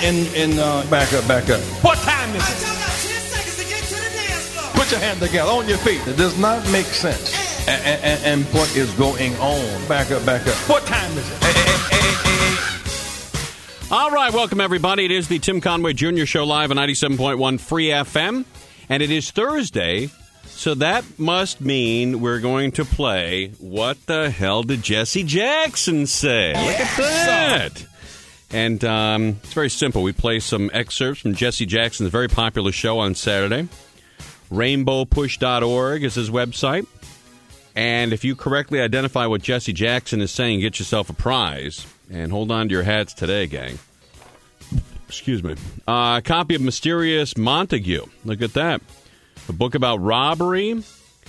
Back up. What time is it? Put your hand together on your feet. It does not make sense. And what is going on? Back up. What time is it? All right, welcome everybody. It is the Tim Conway Jr. Show live on 97.1 Free FM, and it is Thursday, so that must mean we're going to play What the Hell Did Jesse Jackson Say? Look at that. And it's very simple. We play some excerpts from Jesse Jackson's very popular show on Saturday. RainbowPush.org is his website. And if you correctly identify what Jesse Jackson is saying, get yourself a prize. And hold on to your hats today, gang. Excuse me. A copy of Mysterious Montague. Look at that. A book about robbery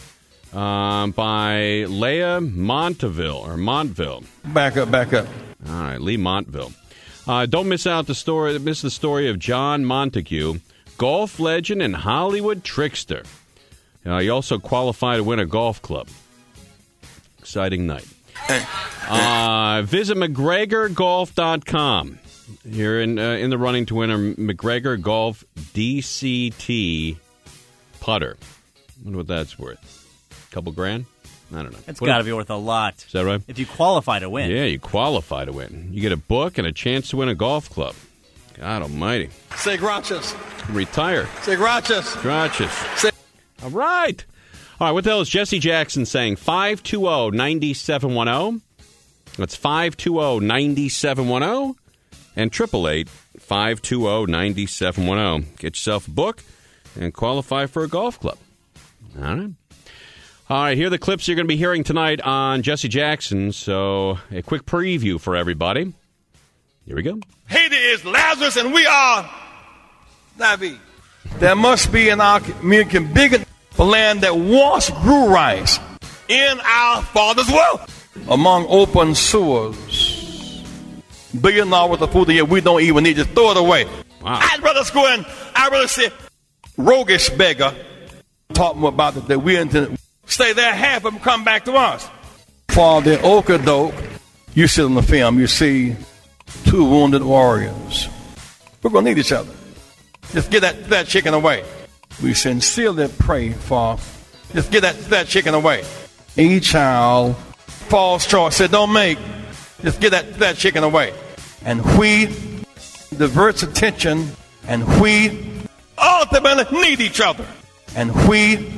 by Leah Montville. Back up. All right, Lee Montville. Don't miss the story of John Montague, golf legend and Hollywood trickster. You also qualify to win a golf club. Exciting night. Visit McGregorGolf.com. You're in the running to win a McGregor Golf DCT putter. I wonder what that's worth. Couple grand? I don't know. It's got to be worth a lot. Is that right? If you qualify to win. Yeah, you qualify to win. You get a book and a chance to win a golf club. God almighty. Say gracias. Retire. Say gracias. Gracias. All right. What the hell is Jesse Jackson saying? 520-9710. That's 520-9710 and 888-520-9710. Get yourself a book and qualify for a golf club. All right, here are the clips you're going to be hearing tonight on Jesse Jackson. So a quick preview for everybody. Here we go. Haiti is Lazarus and we are David. There must be in our community bigger land that once grew rice in our father's wealth. Among open sewers, $1 billion worth of food that we don't even need, just throw it away. Wow. I'd rather say roguish beggar talk more about it, that we intend to stay there, half of them come back to us. For the Okadoke, you see on the film, you see two wounded warriors. We're going to need each other. Just get that chicken away. We sincerely pray for, just get that chicken away. Any child false choice said, don't make, just get that chicken away. And we diverts attention, and we ultimately need each other. And we.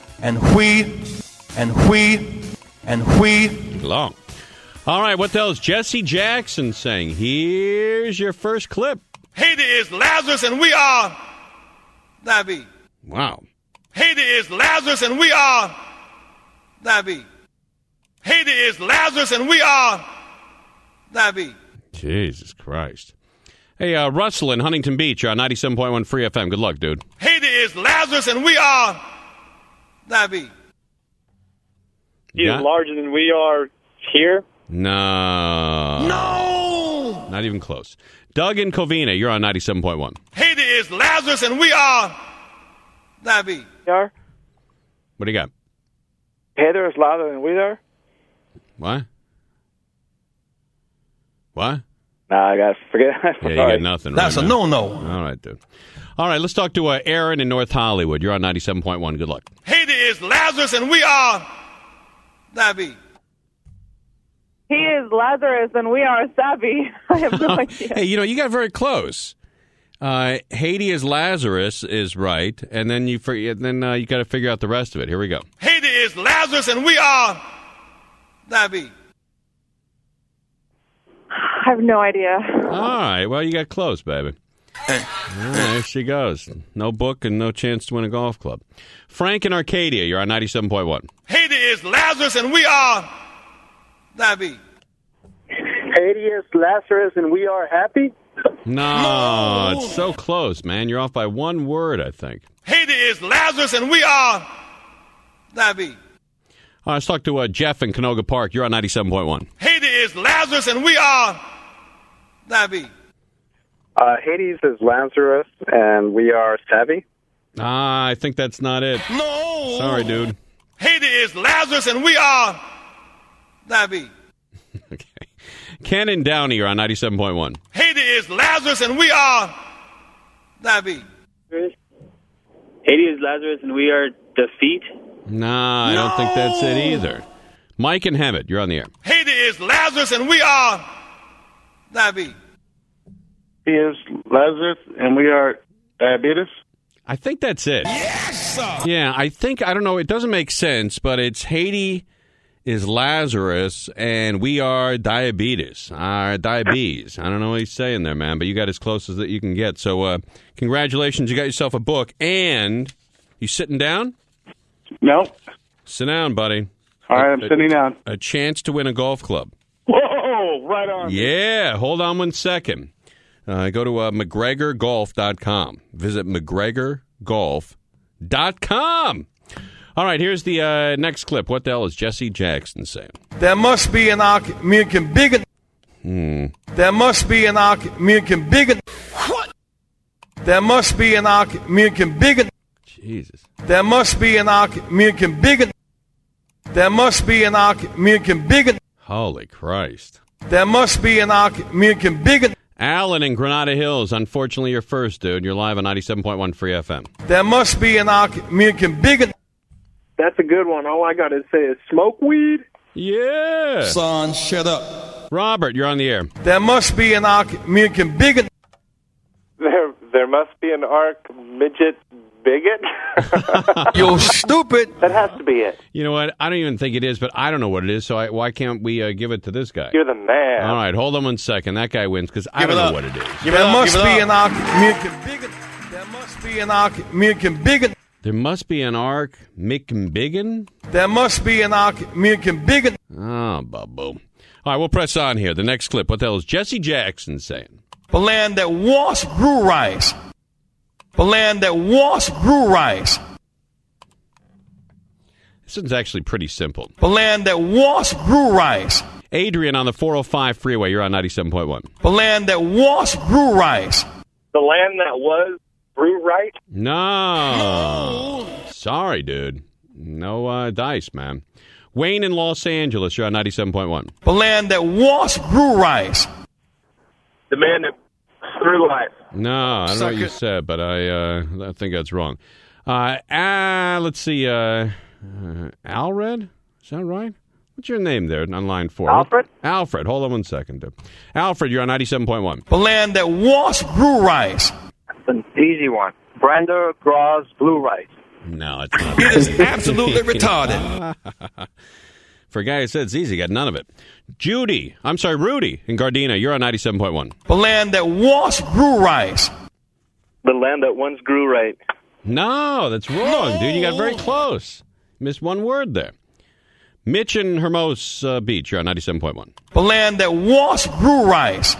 Long. All right, what the hell is Jesse Jackson saying? Here's your first clip. Haiti is Lazarus and we are David. Wow. Haiti is Lazarus and we are David. Haiti is Lazarus and we are David. Jesus Christ. Hey, Russell in Huntington Beach, 97.1 Free FM. Good luck, dude. Haiti is Lazarus and we are David. He is larger than we are here? No. Not even close. Doug in Covina, you're on 97.1. Haiti is Lazarus and we are David. Are? What do you got? Heather is louder than we are? What? What? Nah, I got to forget. Yeah, you got nothing. That's right a now. no-no. All right, dude. All right, let's talk to Aaron in North Hollywood. You're on 97.1. Good luck. Haiti is Lazarus and we are David. He is Lazarus and we are Savvy. I have no idea. Hey, you got very close. Haiti is Lazarus is right, and then you got to figure out the rest of it. Here we go. Haiti is Lazarus and we are David. I have no idea. All right, well, you got close, baby. There she goes. No book and no chance to win a golf club. Frank in Arcadia, you're on 97.1. Haiti is Lazarus and we are David. Haiti is Lazarus and we are happy? No, it's so close, man. You're off by one word, I think. Haiti is Lazarus and we are David. All right, let's talk to Jeff in Canoga Park. You're on 97.1. Haiti is Lazarus and we are David. Hades is Lazarus and we are Savvy? I think that's not it. No. Sorry, dude. Haiti is Lazarus and we are David. Okay. Ken and Downey are on 97.1. Haiti is Lazarus, and we are David. Haiti is Lazarus, and we are defeat. Nah, I don't think that's it either. Mike and Hammett, you're on the air. Haiti is Lazarus, and we are David. He is Lazarus, and we are diabetes. I think that's it. Yes, sir. Yeah, I don't know, it doesn't make sense, but it's Haiti is Lazarus, and we are diabetes. Diabetes. I don't know what he's saying there, man, but you got as close as that you can get. So congratulations, you got yourself a book, and you sitting down? No. Sit down, buddy. All right, I'm sitting down. A chance to win a golf club. Whoa, right on. Yeah, hold on one second. Go to McGregorGolf.com. Visit McGregorGolf.com. All right, here's the next clip. What the hell is Jesse Jackson saying? There must be an American bigger. There must be an American bigger. What? There must be an American bigger. Jesus. There must be an American bigger. There must be an American bigger. Holy Christ. There must be an American bigger. Alan in Granada Hills, unfortunately you're first, dude. You're live on 97.1 Free FM. There must be an American bigger. That's a good one. All I got to say is smoke weed. Yeah. Son, shut up. Robert, you're on the air. There must be an American bigger. There must be an arc midget bigot. You're stupid. That has to be it. You know what? I don't even think it is, but I don't know what it is, so why can't we give it to this guy? You're the man. All right, hold on one second. That guy wins because I don't know what it is. There must be an American bigger. There must be an American bigger. There must be an arc McBiggin? There must be an American bigger. Oh, bubbo. All right, we'll press on here. The next clip. What the hell is Jesse Jackson saying? The land that once grew rice. The land that once grew rice. This one's actually pretty simple. The land that once grew rice. Adrian on the 405 freeway. You're on 97.1. The land that once grew rice. The land that was grew right. No. Sorry, dude. No dice, man. Wayne in Los Angeles. You're on 97.1. The land that once grew rice. The man that grew life. No, I don't know what you said, but I think that's wrong. Let's see. Alred? Is that right? What's your name there on line 4? Alfred? Alfred. Hold on one second, dude. Alfred, you're on 97.1. The land that once grew rice. That's an easy one. Brenda Gras Blue Rice. No, it's not. It is absolutely retarded. For a guy who said it's easy, got none of it. Rudy in Gardena, you're on 97.1. The land that once grew rice. The land that once grew right. No, that's wrong, dude. You got very close. Missed one word there. Mitch in Hermos Beach, you're on 97.1. The land that once grew rice.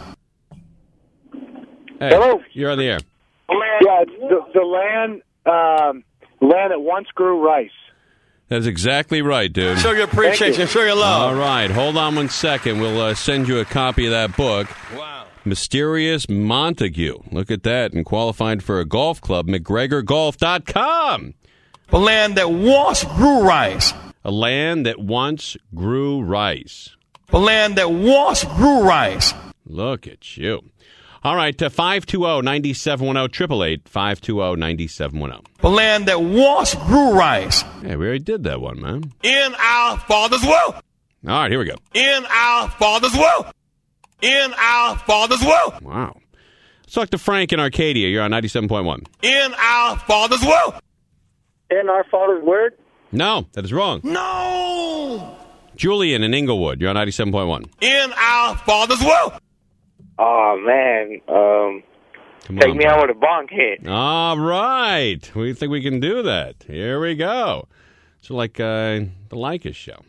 Hey, Hello. You're on the air. Yeah, the land that once grew rice. That's exactly right, dude. Show your appreciation. Show your love. All right, hold on one second. We'll send you a copy of that book. Wow. Mysterious Montague. Look at that. And qualified for a golf club, McGregorGolf.com. The land that once grew rice. A land that once grew rice. The land that once grew rice. Look at you. All right, 520-9710, 888-520-9710. The land that once grew rice. Yeah, we already did that one, man. In our Father's will. All right, here we go. In our Father's will. In our Father's will. Wow. Let's talk to Frank in Arcadia. You're on 97.1. In our Father's will. In our Father's word. No, that is wrong. No. Julian in Inglewood. You're on 97.1. In our Father's will. Oh, man. Come Take on, me out with a bonk hit. All right. We think we can do that. Here we go. It's like the Lycus show.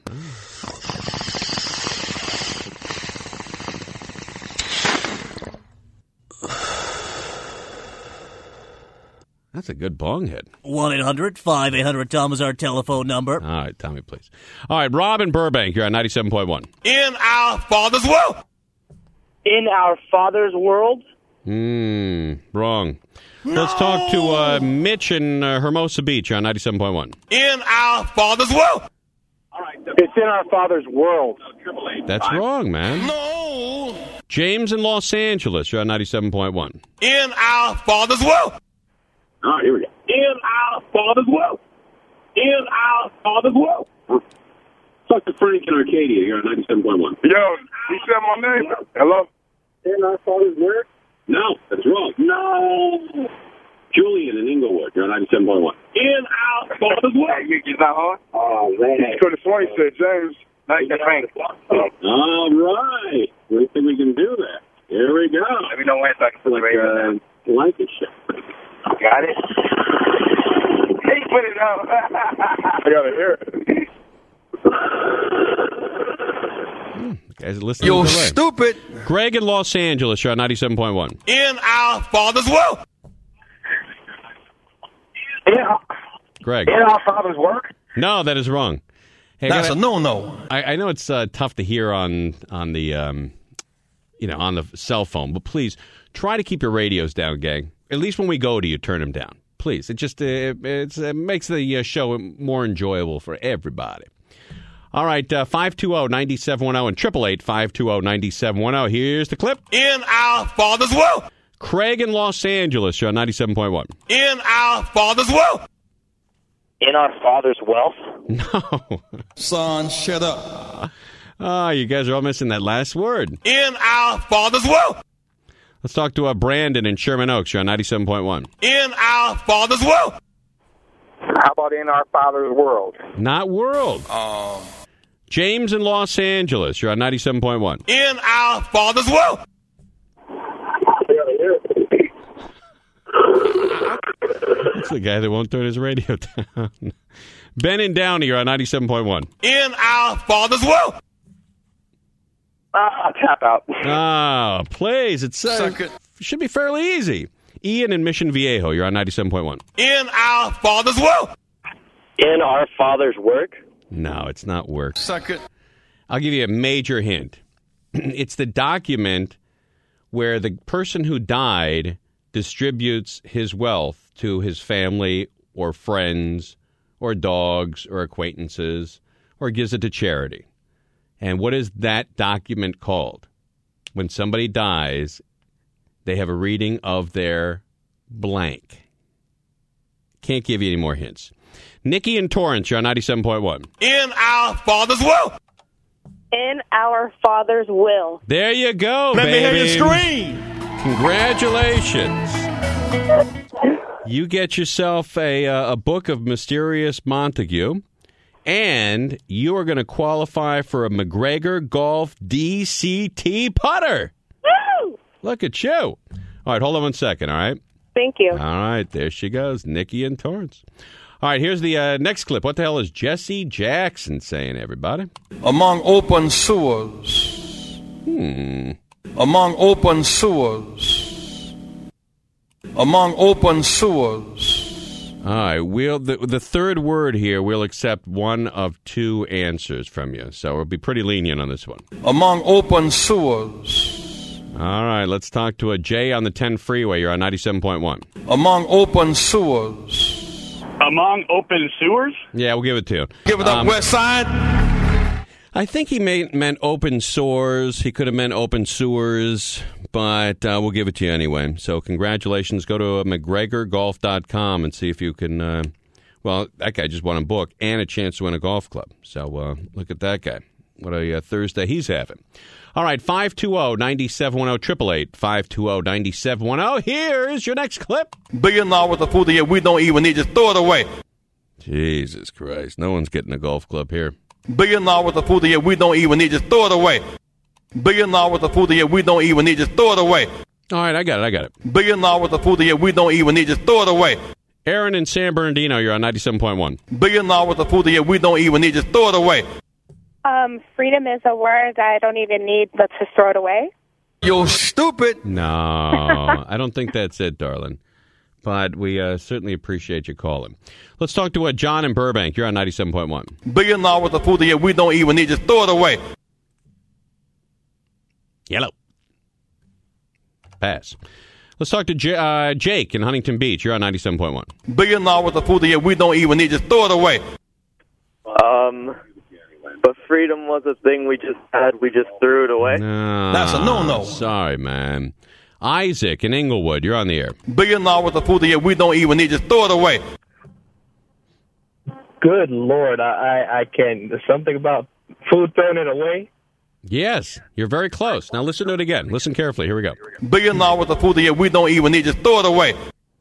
That's a good bong hit. 1-800-5800-TOM is our telephone number. All right, Tommy, please. All right, Rob in Burbank. You're on 97.1. In our Father's will. In our Father's world. Wrong. Let's talk to Mitch in Hermosa Beach. You're on 97.1. In our Father's will. It's in our Father's world. That's wrong, man. No. James in Los Angeles, you're on 97.1. In our Father's will. All right, here we go. In our Father's will. In our Father's will. Talk to Frank in Arcadia. You're on 97.1. Yo, he said my name. Hello? In our Father's word? No, that's wrong. No. Julian in Inglewood. You're on 97.1. In our Father's will. You not hard? Oh, man. Could have sworn he said James. Now you can Frank. All right. We think we can do that. Here we go. Let me know when so I can put the radio down. Like it, shit. Got it? He put it on. I got to hear it. Guys, listen. You're stupid. Greg in Los Angeles, you're on 97.1. In our Father's will. Greg. In our Father's work? No, that is wrong. Hey, That's a no-no. I know it's tough to hear on the on the cell phone, but please try to keep your radios down, gang. At least when we go to you, turn them down, please. It just it makes the show more enjoyable for everybody. All right, 520-9710 and 888-520-9710. Here's the clip. In our Father's will. Craig in Los Angeles, you're on 97.1. In our Father's will. In our Father's wealth? No. Son, shut up. Oh, you guys are all missing that last word. In our Father's will. Let's talk to Brandon in Sherman Oaks. You're on 97.1. In our Father's will. How about in our Father's world? Not world. James in Los Angeles. You're on 97.1. In our Father's will. That's the guy that won't turn his radio down. Ben in Downey, you're on 97.1. In our Father's will. Tap out. Ah, please. It should be fairly easy. Ian in Mission Viejo, you're on 97.1. In our Father's will. In our Father's work? No, it's not work. Suck it. I'll give you a major hint. It's the document where the person who died distributes his wealth to his family or friends or dogs or acquaintances or gives it to charity. And what is that document called? When somebody dies, they have a reading of their blank. Can't give you any more hints. Nikki in Torrance, you're on 97.1. In our Father's will. In our Father's will. There you go, Let baby. me hear you scream. Congratulations. You get yourself a book of Mysterious Montague, and you are going to qualify for a McGregor Golf DCT putter. Woo! Look at you. All right, hold on one second, all right? Thank you. All right, there she goes, Nikki in Torrance. All right, here's the next clip. What the hell is Jesse Jackson saying, everybody? Among open sewers. Among open sewers. Among open sewers. All right, the third word here, we'll accept one of two answers from you. So we'll be pretty lenient on this one. Among open sewers. All right, let's talk to a Jay on the 10 freeway. You're on 97.1. Among open sewers. Among open sewers? Yeah, we'll give it to you. Give it up, West Side. I think he meant open sores. He could have meant open sewers, but we'll give it to you anyway. So congratulations. Go to McGregorGolf.com and see if you can, well, that guy just won a book and a chance to win a golf club. So look at that guy. What a Thursday he's having. All right, 520-9710, 888-520-9710. Here's your next clip. $1 billion worth of food here we don't even need. Just throw it away. Jesus Christ. No one's getting a golf club here. $1 billion worth of food here we don't even need. Just throw it away. $1 billion worth of food here we don't even need. Just throw it away. All right, I got it. $1 billion worth of food here we don't even need. Just throw it away. Aaron in San Bernardino, you're on 97.1. $1 billion worth of food here we don't even need. Just throw it away. Freedom is a word I don't even need. Let's just throw it away. You're stupid. No, I don't think that's it, darling. But we certainly appreciate you calling. Let's talk to John in Burbank. You're on 97.1. $1 billion worth of food here we don't even need. Just throw it away. Yellow. Pass. Let's talk to Jake in Huntington Beach. You're on 97.1. $1 billion worth of food here we don't even need. Just throw it away. But freedom was a thing we just had. We just threw it away. No, That's a no-no. Sorry, man. Isaac in Inglewood, you're on the air. $1 billion worth of food that we don't even need. Just throw it away. Good Lord, I can't. There's something about food throwing it away. Yes, you're very close. Now listen to it again. Listen carefully. Here we go. $1 billion worth of food that we don't even need. Just throw it away.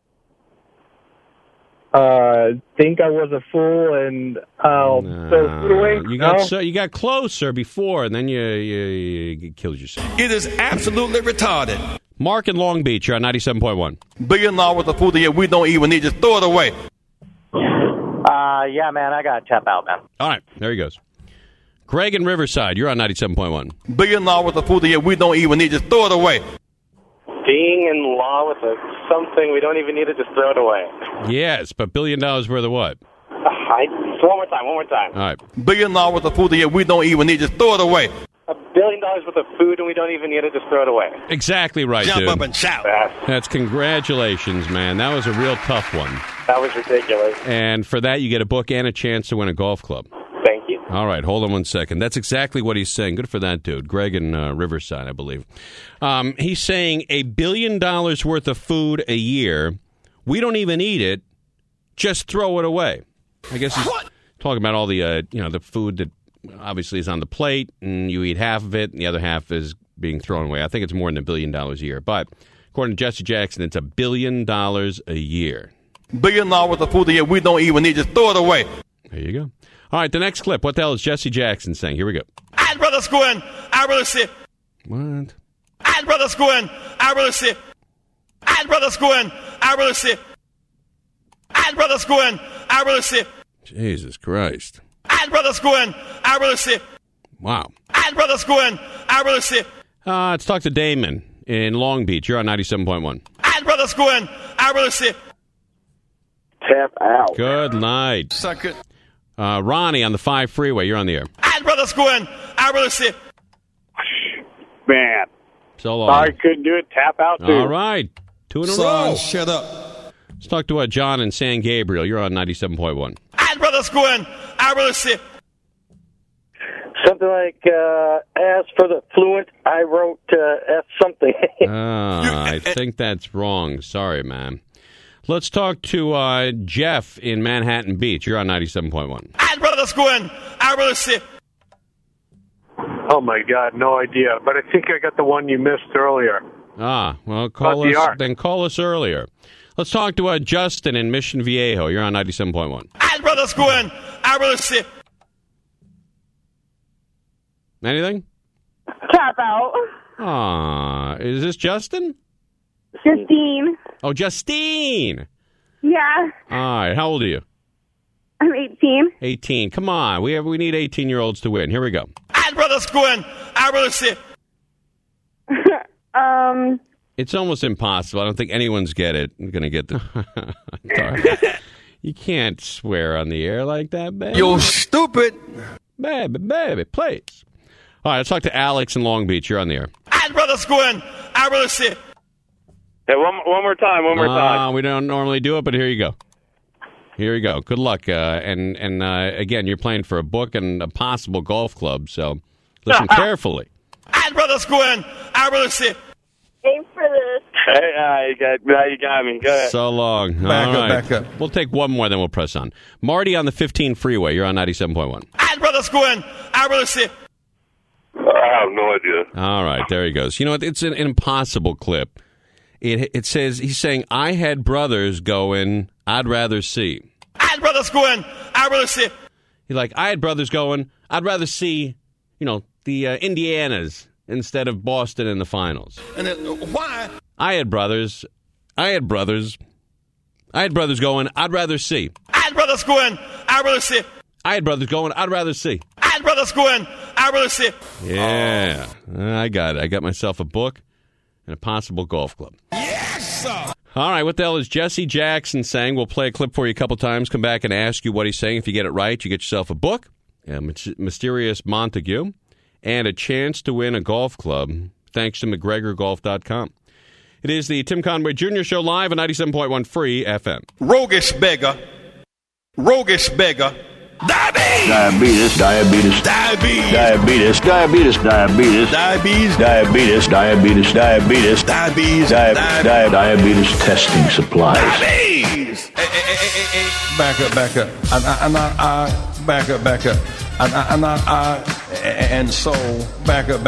Think I was a fool and I'll throw food away? You got closer before, and then you killed yourself. It is absolutely retarded. Mark in Long Beach, you're on 97.1. $1 billion worth of food that we don't even need. Just throw it away. Yeah, man, I got to tap out, man. All right, there he goes. Greg in Riverside, you're on 97.1. $1 billion worth of food that we don't even need. Just throw it away. Being in law with something we don't even need to just throw it away. Yes, but $1 billion worth of what? One more time. All right. $1 billion worth of food that we don't even need. Just throw it away. $1 billion worth of food and we don't even need to just throw it away. Exactly right, Jump dude. up and shout. That's congratulations, man. That was a real tough one. That was ridiculous. And for that, you get a book and a chance to win a golf club. Thank you. All right, hold on one second. That's exactly what he's saying. Good for that dude. Greg in Riverside, I believe. He's saying $1 billion worth of food a year. We don't even eat it. Just throw it away. I guess he's talking about all the the food that obviously is on the plate, and you eat half of it, and the other half is being thrown away. I think it's more than $1 billion a year. But according to Jesse Jackson, it's $1 billion a year. $1 billion worth of food that we don't even need. Just throw it away. There you go. All right, the next clip. What the hell is Jesse Jackson saying? Here we go. I'd rather go in. I really see. What? I'd rather go in. I really see. I'd rather go in. I really see. I'd rather go in. I really see. Jesus Christ. I'd rather go in. I really see. Wow. I'd rather go in. I really see. Let's talk to Damon in Long Beach. You're on 97.1. I'd rather go in. I really see. Tap out. Good night. Suck it. Ronnie on the 5 freeway. You're on the air. I'd rather go in. I really see. Man. So long. Sorry, couldn't do it. Tap out, too. All right. 2 in a row. Shut up. Let's talk to John in San Gabriel. You're on 97.1. I'd rather go in. I really see. Something like, as for the fluent, I wrote F something. I think that's wrong. Sorry, man. Let's talk to Jeff in Manhattan Beach. You're on 97.1. I'd rather go in. I really see. Oh, my God, no idea. But I think I got the one you missed earlier. Well, call us earlier. Let's talk to Justin in Mission Viejo. You're on 97.1. I'd rather go in. I really see. Anything? Tap out. Is this Justin? Justine. Oh, Justine. Yeah. All right. How old are you? I'm 18. 18. Come on. We need 18-year-olds to win. Here we go. I'd rather go in. I really see. It's almost impossible. I don't think anyone's going to get the... You can't swear on the air like that, baby. You stupid. Baby, please. All right, let's talk to Alex in Long Beach. You're on the air. I'd rather go in. I really see. Hey, one more time. We don't normally do it, but here you go. Here you go. Good luck. And again, you're playing for a book and a possible golf club, so listen carefully. I'd rather go in. I really see. Aim for this. Hey, you got me. Go ahead. So long. Back up. We'll take one more, then we'll press on. Marty on the 15 freeway. You're on 97.1. I'd rather go in. I really see. I have no idea. All right, there he goes. You know what? It's an impossible clip. It says, he's saying, I had brothers going, I'd rather see. I'd rather go in. I really see. He's like, I had brothers going, I'd rather see, the Indianas instead of Boston in the finals. And then, why? I had brothers going, I'd rather see. I'd rather go in. I really see. I had brothers going, I'd rather see. I'd rather go in. I really see. Yeah, I got it. I got myself a book and a possible golf club. Yes, sir. All right, what the hell is Jesse Jackson saying? We'll play a clip for you a couple times, come back and ask you what he's saying. If you get it right, you get yourself a book, a Mysterious Montague, and a chance to win a golf club, thanks to McGregorGolf.com. It is the Tim Conway Jr. Show live on 97.1 Free FM. Roguish beggar. Diabetes. Diabetes. Diabetes. Diabetes. Diabetes. Diabetes. Diabetes. Diabetes. Diabetes. Diabetes. Diabetes. Diabetes testing supplies. Diabetes. Hey. Back up. Back up. And so back up.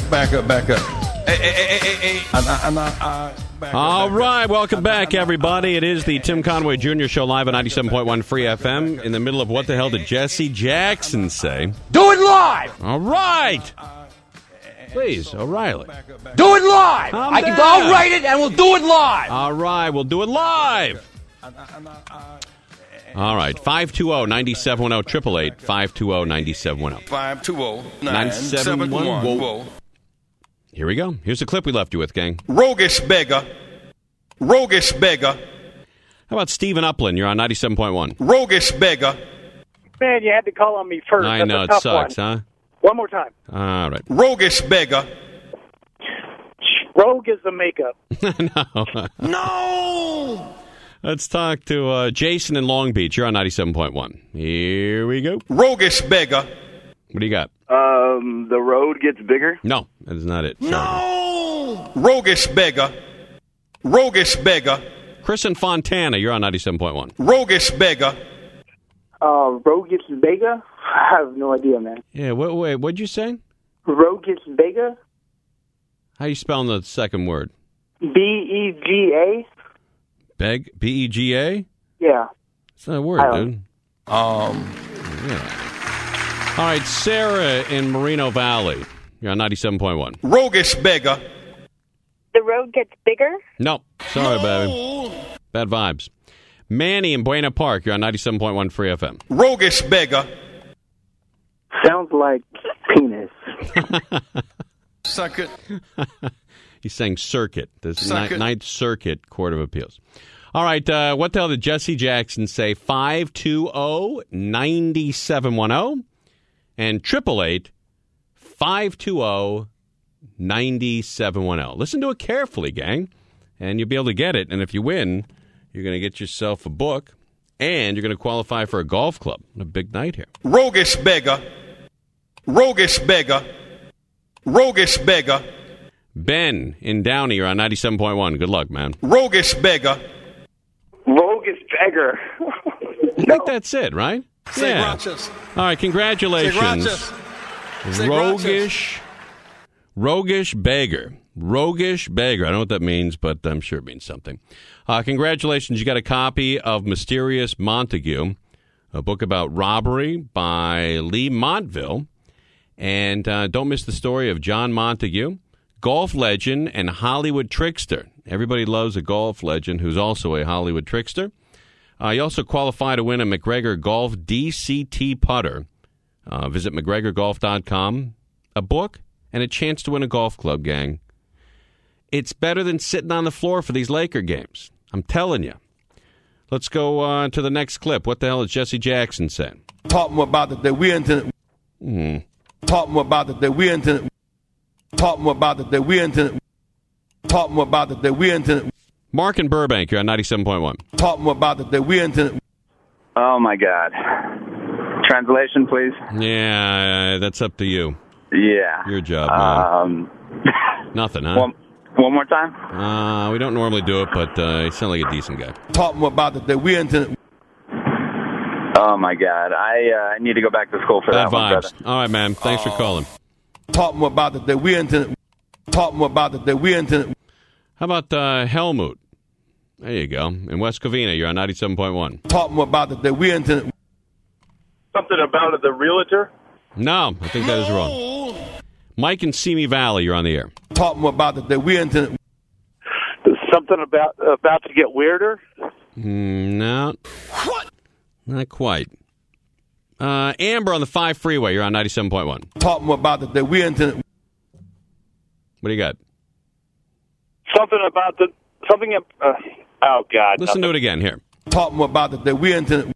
Hey. All right, welcome back, everybody. It is the Tim Conway Jr. Show live on 97.1 Free FM. In the middle of what the hell did Jesse Jackson say? Do it live! All right. Please, O'Reilly. Do it live! I'll write it and we'll do it live! All right, we'll do it live. All right, 520-9710, 888-520-9710. 520-9710. Here we go. Here's the clip we left you with, gang. Roguish beggar. How about Stephen Upland? You're on 97.1. Roguish beggar. Man, you had to call on me first. I know, it sucks, huh? One more time. All right. Roguish beggar. Rogue is the makeup. No! Let's talk to Jason in Long Beach. You're on 97.1. Here we go. Roguish beggar. What do you got? The road gets bigger? No, that is not it. No! Roguish beggar. Chris in Fontana, you're on 97.1. Roguish beggar. Roguish Vega? I have no idea, man. Yeah, what'd you say? Roguish Vega? How you spelling the second word? B-E-G-A? B-E-G-A? Yeah. It's not a word, dude. Yeah. All right, Sarah in Moreno Valley. You're on 97.1. Roguish beggar. The road gets bigger? No. Sorry, baby. Bad vibes. Manny in Buena Park. You're on 97.1 Free FM. Roguish beggar. Sounds like penis. Suck it. He's saying circuit. This is Suck it. Ninth Circuit Court of Appeals. All right, what the hell did Jesse Jackson say? 520-9710 and 888-520-9710. Listen to it carefully, gang, and you'll be able to get it. And if you win, you're going to get yourself a book, and you're going to qualify for a golf club. What a big night here. Roguish beggar. Ben in Downey, you're on 97.1. Good luck, man. Roguish beggar. I think that's it, right? Say yeah. gracias. All right, congratulations. Say Roguish beggar. Roguish beggar. I don't know what that means, but I'm sure it means something. Congratulations. You got a copy of Mysterious Montague, a book about robbery by Lee Montville. And don't miss the story of John Montague, golf legend and Hollywood trickster. Everybody loves a golf legend who's also a Hollywood trickster. You also qualify to win a McGregor Golf DCT putter. Visit McGregorGolf.com. A book and a chance to win a golf club, gang. It's better than sitting on the floor for these Laker games. I'm telling you. Let's go to the next clip. What the hell is Jesse Jackson saying? Talk more about it that we intend. Talk more about it that we intend. Talk more about it that we intend. Talk more about it that we intend. Mark in Burbank, you're on 97.1. Talk more about it that we intend. Oh, my God. Translation, please. Yeah, that's up to you. Yeah. Your job, man. Nothing, huh? One more time? We don't normally do it, but you sound like a decent guy. Talk more about it that we intend. Oh, my God. I need to go back to school for Bad that one, vibes. brother. All right, man. Thanks for calling. Talk more about it that we intend. Talk more about it that we intend. How about Helmut? There you go. In West Covina, you're on 97.1. Talk more about it that we intend. Something about it, the realtor? No, I think that is wrong. Mike in Simi Valley, you're on the air. Talk more about it that we intend. Something about to get weirder? No. What? Not quite. Amber on the 5 freeway, you're on 97.1. Talk more about it that we intend. What do you got? Something about the... oh, God. Listen to it again, here. Talk more about it that we intend.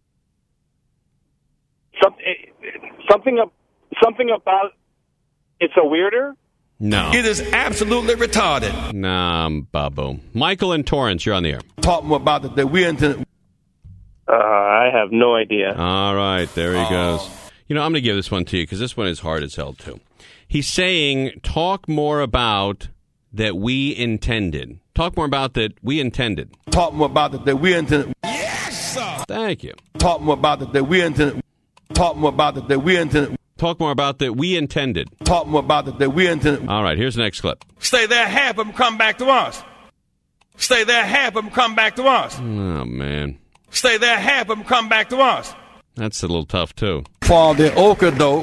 Something about... It's a weirder? No. It is absolutely retarded. Nah, Babu. Michael in Torrance, you're on the air. Talk more about it that we intend. I have no idea. All right, there he goes. You know, I'm going to give this one to you because this one is hard as hell, too. He's saying, talk more about that we intended. Talk more about that we intended. Talk more about that we intended. Yes, sir. Thank you. Talk more about that we intended. Talk more about that we intended. Talk more about that we intended. Talk more about that we intended. All right, here's the next clip. Stay there, half of them come back to us. Stay there, half of them come back to us. Oh, man. Stay there, half of them come back to us. That's a little tough, too. For the okadoke.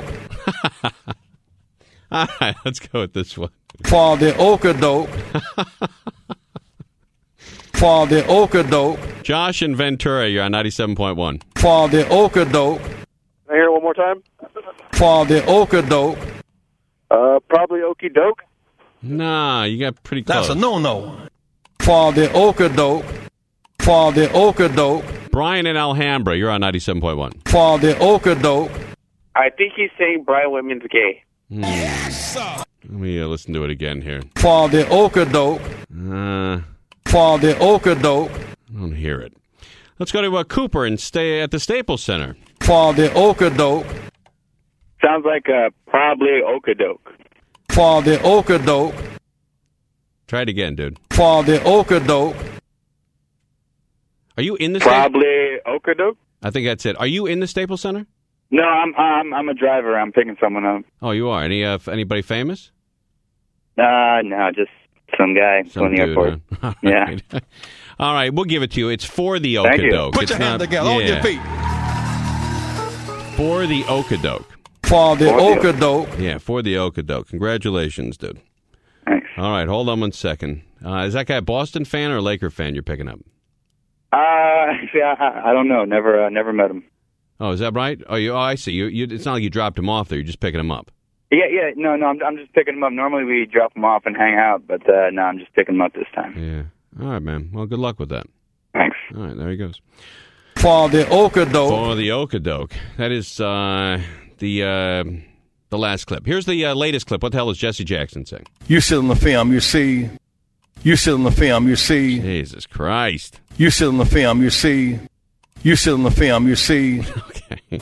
All right, let's go with this one. For the okadoke. For the okadoke. Josh and Ventura, you're on 97.1. For the okadoke. Can I hear it one more time? For the okadoke. Probably okey doke. Nah, you got pretty close. That's a no-no. For the okadoke. For the okadoke. Brian in Alhambra, you're on 97.1. For the okadoke. I think he's saying Brian Whitman's gay. Yes, sir. Let me listen to it again here. For the okadoke. For the okadoke. I don't hear it. Let's go to Cooper and stay at the Staples Center. For the okadoke. Sounds like probably okadoke. For the okadoke. Try it again, dude. For the okadoke. Are you in the Probably okadoke? I think that's it. Are you in the Staples Center? No, I'm a driver. I'm picking someone up. Oh, you are. Anybody famous? No, just some guy Some on the dude, airport. huh? Yeah. Right. All right, we'll give it to you. It's for the Thank you. okadoke. Put It's your hand not- together on your feet. For the okadoke. For the okadoke. Yeah, for the okadoke. Congratulations, dude. Thanks. All right, hold on one second. Is that guy a Boston fan or a Laker fan you're picking up? See, I don't know. Never met him. Oh, is that right? Oh, I see. You. It's not like you dropped him off there. You're just picking him up. Yeah. No. I'm just picking him up. Normally we drop him off and hang out, but no, I'm just picking him up this time. Yeah. All right, man. Well, good luck with that. Thanks. All right, there he goes. For the okadoke. For the okadoke. That is the last clip. Here's the latest clip. What the hell is Jesse Jackson saying? You sit on the film, you see. You sit on the film, you see. Jesus Christ. You sit on the film, you see. You sit on the film, you see. Okay.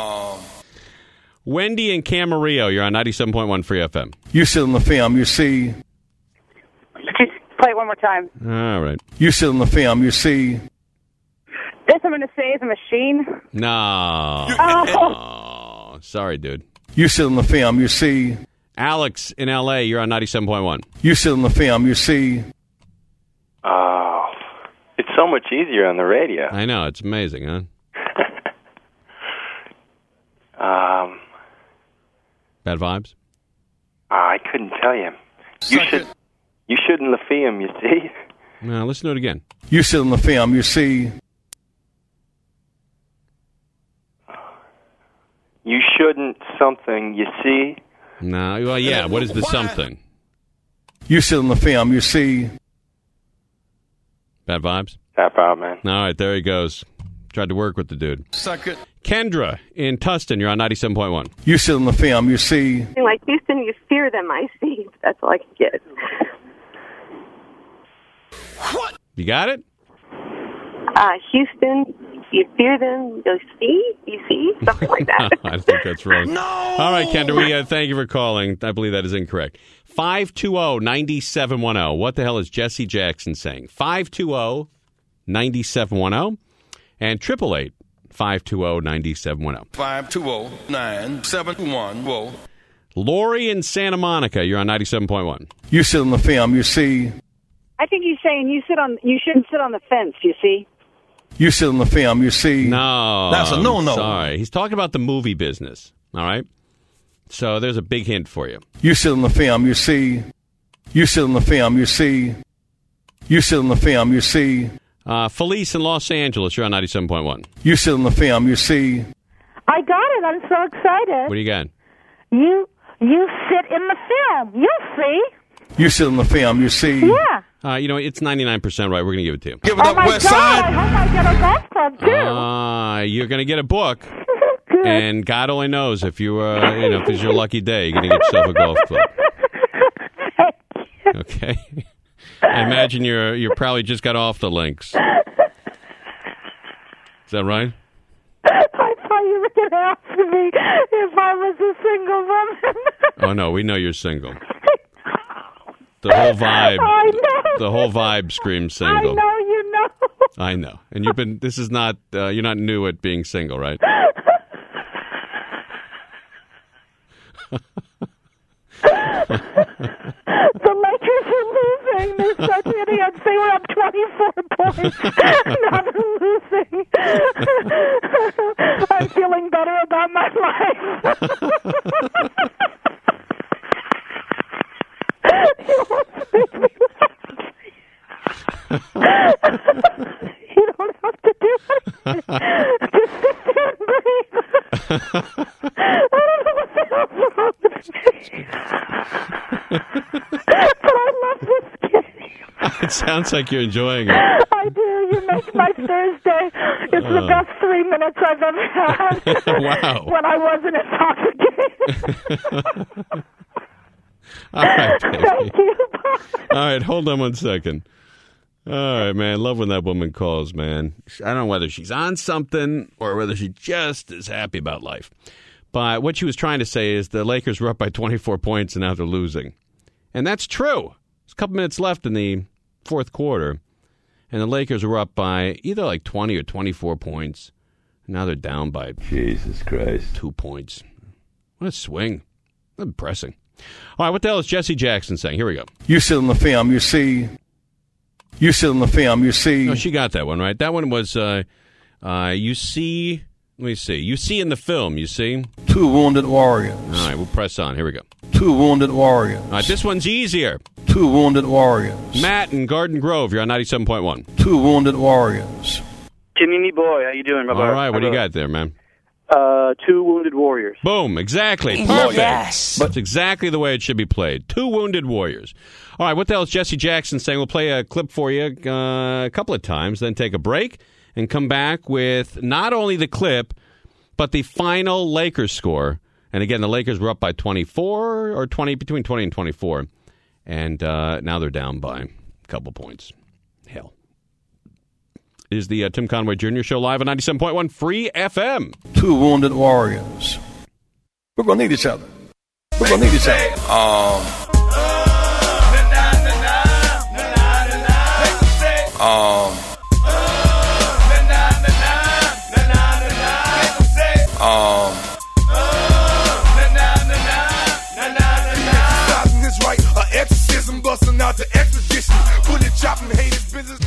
Wendy and Camarillo, you're on 97.1 Free FM. You sit on the film, you see. Just play it one more time. All right. You sit on the film, you see. This I'm going to say is a machine. No. Oh. Oh, sorry, dude. You sit on the film, you see. Alex in L.A., you're on 97.1. You sit on the film, you see. Oh, it's so much easier on the radio. I know. It's amazing, huh? Bad vibes? I couldn't tell you. You shouldn't Lafayette, you see. No, listen to it again. You sit on the film, you see. You shouldn't something, you see. No, well, yeah. What is the something? You sit on the film, you see. Bad vibes? Tap out, man. All right, there he goes. Tried to work with the dude. Suck it. Kendra in Tustin, you're on 97.1. You sit on the film, you see. Like Houston, you fear them, I see. That's all I can get. What? You got it? Houston, you fear them, you see? Something like that. I think that's wrong. No! All right, Kendra, we thank you for calling. I believe that is incorrect. 520-9710. What the hell is Jesse Jackson saying? 520-9710 and 888-520-9710. 520-9710. Lori in Santa Monica, you're on 97.1. You sit on the film, you see. I think he's saying you shouldn't sit on the fence, you see. You sit on the film, you see. No. That's a no-no. Sorry. He's talking about the movie business, all right? So there's a big hint for you. You sit on the film, you see. You sit on the film, you see. You sit on the film, you see. Felice in Los Angeles, you're on 97.1. You sit on the film, you see. I got it. I'm so excited. What do you got? You sit in the film. You'll see. You sit on the film, you see. Yeah. You know, it's 99% right. We're going to give it to you. Give it up, West Side. I hope I get a golf club, too. You're going to get a book. And God only knows if if it's your lucky day, you're going to get yourself a golf club. Okay. I imagine you're probably just got off the links. Is that right? I thought you were going to ask me if I was a single woman. Oh, no, we know you're single. The whole vibe. I know. The whole vibe screams single. I know, you know. I know. And you've been, this is not, you're not new at being single, right? The Lakers are losing. They're such idiots. They were up 24 points. Now they're losing. I'm feeling better about my life. You won't make me laugh. You don't have to do anything. Just sit there and breathe. I don't know what the hell's wrong with me. But I love this game. It sounds like you're enjoying it. I do. You make my Thursday. It's the best 3 minutes I've ever had. Wow. When I wasn't intoxicated. All right, baby. Thank you. All right, hold on one second. All right, man. Love when that woman calls, man. I don't know whether she's on something or whether she just is happy about life. But what she was trying to say is the Lakers were up by 24 points and now they're losing. And that's true. There's a couple minutes left in the fourth quarter. And the Lakers were up by either like 20 or 24 points. Now they're down by Jesus Christ. 2 points. What a swing. Impressing. All right, what the hell is Jesse Jackson saying? Here we go. You sit on the film, you see. You sit on the film, you see. No, she got that one, right? That one was, you see, let me see. You see in the film, you see? 2 wounded warriors. All right, we'll press on. Here we go. 2 wounded warriors. All right, this one's easier. 2 wounded warriors. Matt in Garden Grove, you're on 97.1. 2 wounded warriors. Jimmy boy, how you doing, my All right, what do you got there, man? 2 wounded warriors. Boom, exactly. Perfect. Yes. That's exactly the way it should be played. 2 wounded warriors. All right, what the hell is Jesse Jackson saying? We'll play a clip for you a couple of times, then take a break and come back with not only the clip, but the final Lakers score. And again, the Lakers were up by 24 or 20, between 20 and 24. And now they're down by a couple points. Hell. It is the Tim Conway Jr. Show live on 97.1 Free FM. 2 wounded warriors. We're going to need each other. We're going to need each other. Busting out the expedition, bullet chopping haters business.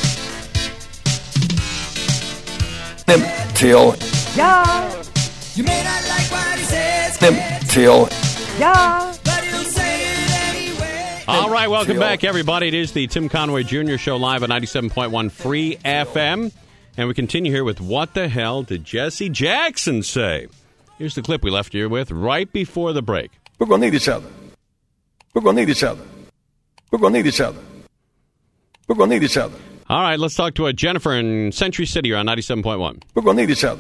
Till. Yeah. You may not like what he says. Till. Yeah. But he'll say it anyway. All right, welcome back, everybody. It is the Tim Conway Jr. Show live at 97.1 Free FM. And we continue here with What the Hell Did Jesse Jackson Say? Here's the clip we left you with right before the break. We're going to need each other. We're going to need each other. We're going to need each other. We're going to need each other. All right, let's talk to Jennifer in Century City on 97.1. We're going to need each other.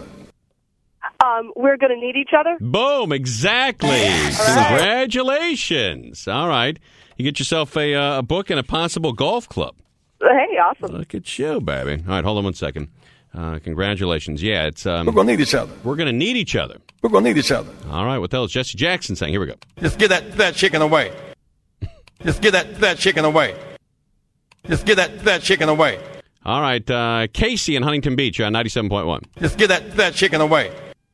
We're going to need each other? Boom, exactly. Yes. Congratulations. All right. You get yourself a book and a possible golf club. Hey, awesome. Look at you, baby. All right, hold on one second. Congratulations. Yeah, it's... we're going to need each other. We're going to need each other. We're going to need each other. All right, what the hell is Jesse Jackson saying? Here we go. Just get that chicken away. Just get that chicken away. Just get that chicken away. All right, Casey in Huntington Beach, you're on 97.1. Just get that chicken away.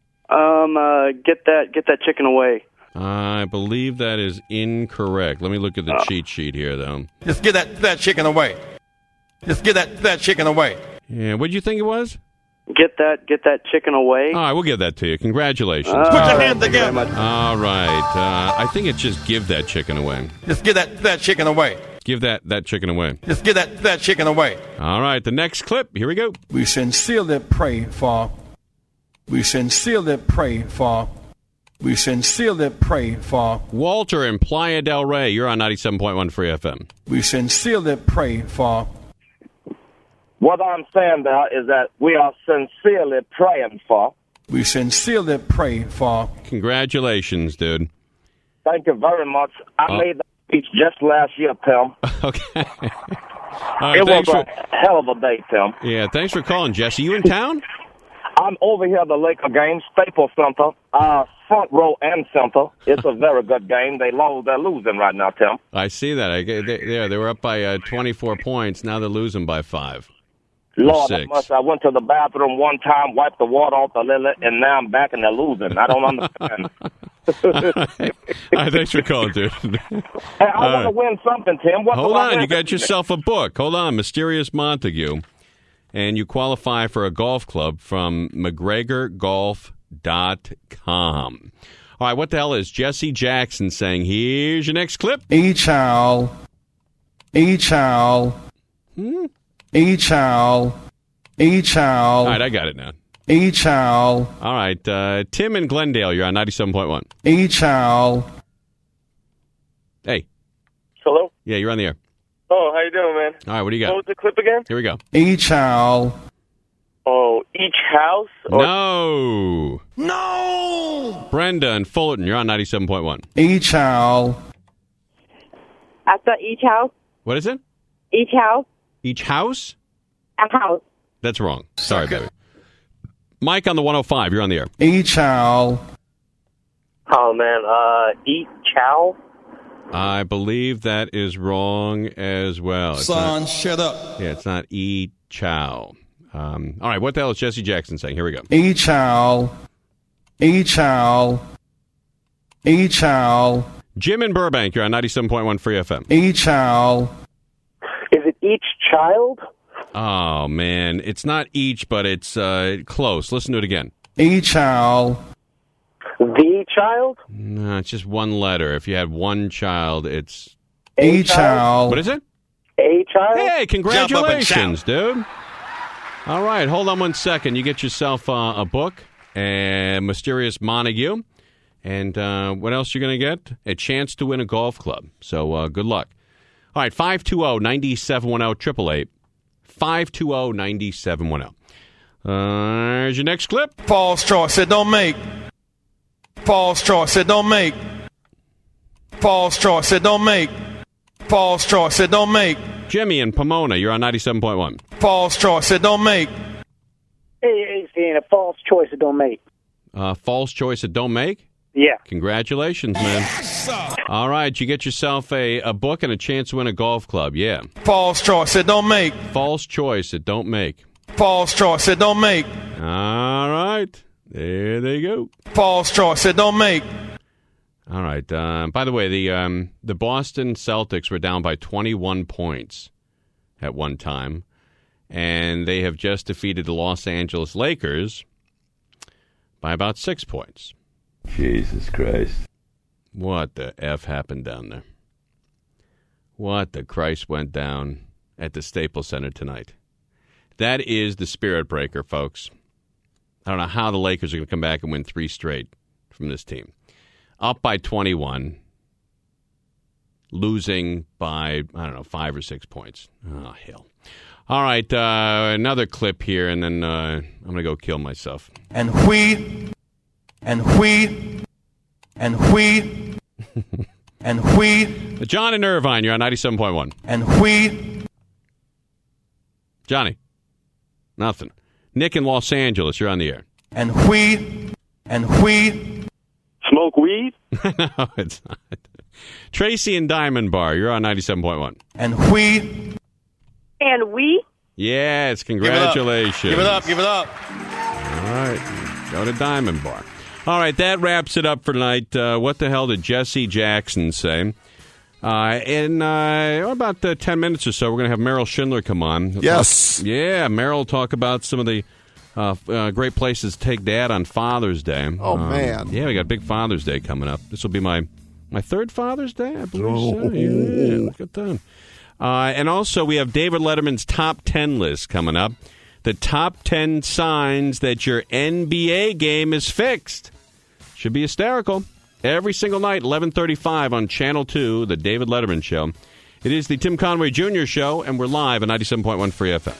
Get that chicken away. I believe that is incorrect. Let me look at the cheat sheet here, though. Just get that chicken away. Just get that chicken away. Yeah, what did you think it was? Get that chicken away. All right, we'll give that to you. Congratulations. Put your hands together. All right. I think it's just give that chicken away. Just get that chicken away. Give that chicken away. Just get that chicken away. All right, the next clip. Here we go. We sincerely pray for. We sincerely pray for. We sincerely pray for. Walter in Playa del Rey. You're on 97.1 Free FM. We sincerely pray for. What I'm saying there is that we are sincerely praying for. We sincerely pray for. Congratulations, dude. Thank you very much. I made that speech just last year, Tim. Okay. All right, it was a hell of a day, Tim. Yeah, thanks for calling, Jesse. You in town? I'm over here at the Laker game, Staples Center, front row and center. It's a very good game. They're losing right now, Tim. I see that. They were up by 24 points. Now they're losing by 5. Lord, 6. I went to the bathroom one time, wiped the water off the lily, and now I'm back and they're losing. I don't understand. Thanks for calling, dude. Hey, I want to win something, Tim. Hold on. You got yourself a book. Hold on. Mysterious Montague. And you qualify for a golf club from McGregorGolf.com. All right, what the hell is Jesse Jackson saying? Here's your next clip. E-chow. E-chow. E-chow. E-chow. All right, I got it now. E-chow. All right, Tim in Glendale, you're on 97.1. E-chow. Hey. Hello? Yeah, you're on the air. Oh, how you doing, man? All right, what do you got? What was the clip again? Here we go. E-chow. Oh, each house? No. Brenda in Fullerton, you're on 97.1. E-chow. I thought each house. What is it? Each house. Each house? A house. That's wrong. Sorry, baby. Mike on the 105, you're on the air. E-chow. Oh, man. Eat chow? I believe that is wrong as well. Son, shut up. Yeah, it's not E-chow. All right, what the hell is Jesse Jackson saying? Here we go. E-chow. E-chow. E-chow. Jim in Burbank, you're on 97.1 Free FM. E-chow. Is it each child? Oh, man. It's not each, but it's close. Listen to it again. E-chow. The child? No, it's just one letter. If you had one child, it's... E-chow. What is it? A child? Hey, congratulations, dude. All right, hold on 1 second. You get yourself a book, and Mysterious Montague. And what else you going to get? A chance to win a golf club. So good luck. All right, 520-9710, 888-520-9710. Here's your next clip. False choice said don't make. False choice said don't make. False choice said don't make. False choice said don't make. Jimmy in Pomona, you're on 97.1. False choice said don't make. Hey, saying a false choice it don't make. False choice it don't make? Yeah. Congratulations, man. Yes, all right, you get yourself a book and a chance to win a golf club. Yeah. False choice it don't make. False choice it don't make. False choice it don't make. All right. There they go. False choice it don't make. All right. By the way, the Boston Celtics were down by 21 points at one time, and they have just defeated the Los Angeles Lakers by about 6 points. Jesus Christ. What the F happened down there? What the Christ went down at the Staples Center tonight? That is the spirit breaker, folks. I don't know how the Lakers are going to come back and win 3 straight from this team. Up by 21, losing by, 5 or 6 points. Oh, hell. All right, another clip here, and then I'm going to go kill myself. And wheat, and wheat, and wheat, and wheat. John in Irvine, you're on 97.1. And wheat. Johnny, nothing. Nick in Los Angeles, you're on the air. And wheat, and wheat. Smoke weed? No, it's not. Tracy in Diamond Bar, you're on 97.1. And wheat. And we? Yes, congratulations. Give it up, give it up. All right, go to Diamond Bar. All right, that wraps it up for tonight. What the hell did Jesse Jackson say? In about 10 minutes or so, we're going to have Meryl Schindler come on. Yes. Yeah, Meryl will talk about some of the great places to take Dad on Father's Day. Oh, man. Yeah, we got big Father's Day coming up. This will be my third Father's Day, I believe so. Yeah, look at that. And also, we have David Letterman's Top 10 list coming up. The top 10 signs that your NBA game is fixed. Should be hysterical. Every single night, 11:35 on Channel 2, The David Letterman Show. It is the Tim Conway Jr. Show, and we're live on 97.1 Free FM.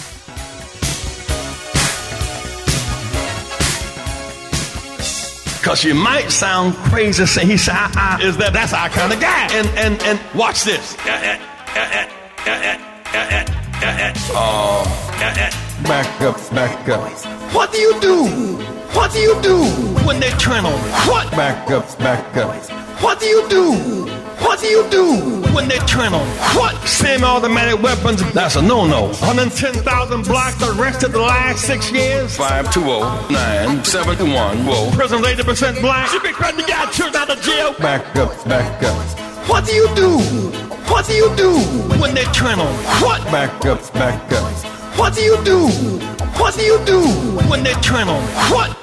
Because you might sound crazy saying he said, that's our kind of guy. And watch this. Back up, back up. What do you do? What do you do when they tread on? What? Back up, back up. What do you do? What do you do when they tread on? What? Semi-automatic weapons, that's a no-no. 110,000 blacks arrested the last 6 years. 520-971. Whoa. Prison 80% black. Should be trying to get children out of jail. Back up, back up. What do you do? What do you do when they tread on? What? Back up, back up. What do you do? What do you do when they tread on? What?